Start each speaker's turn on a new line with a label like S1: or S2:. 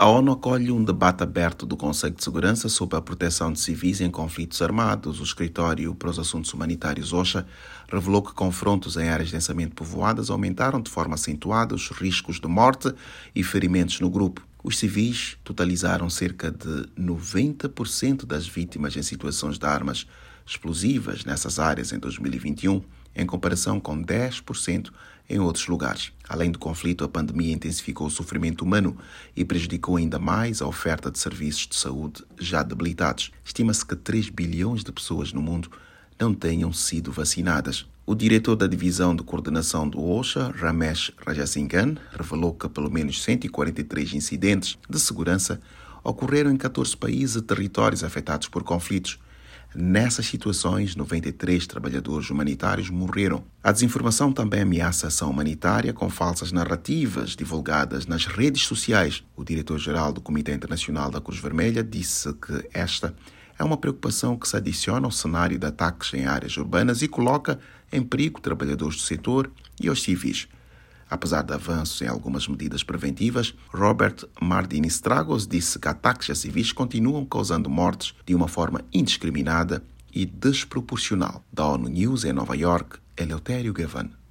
S1: A ONU acolhe um debate aberto do Conselho de Segurança sobre a proteção de civis em conflitos armados. O Escritório para os Assuntos Humanitários OCHA revelou que confrontos em áreas densamente povoadas aumentaram de forma acentuada os riscos de morte e ferimentos no grupo. Os civis totalizaram cerca de 90% das vítimas em situações de armas explosivas nessas áreas em 2021, em comparação com 10% em outros lugares. Além do conflito, a pandemia intensificou o sofrimento humano e prejudicou ainda mais a oferta de serviços de saúde já debilitados. Estima-se que 3 bilhões de pessoas no mundo não tenham sido vacinadas. O diretor da Divisão de Coordenação do OCHA, Ramesh Rajasinghan, revelou que pelo menos 143 incidentes de segurança ocorreram em 14 países e territórios afetados por conflitos. Nessas situações, 93 trabalhadores humanitários morreram. A desinformação também ameaça a ação humanitária com falsas narrativas divulgadas nas redes sociais. O diretor-geral do Comitê Internacional da Cruz Vermelha disse que esta é uma preocupação que se adiciona ao cenário de ataques em áreas urbanas e coloca em perigo trabalhadores do setor e os civis. Apesar de avanços em algumas medidas preventivas, Robert Mardini-Stragos disse que ataques a civis continuam causando mortes de uma forma indiscriminada e desproporcional. Da ONU News em Nova York, Eleutério Gavan.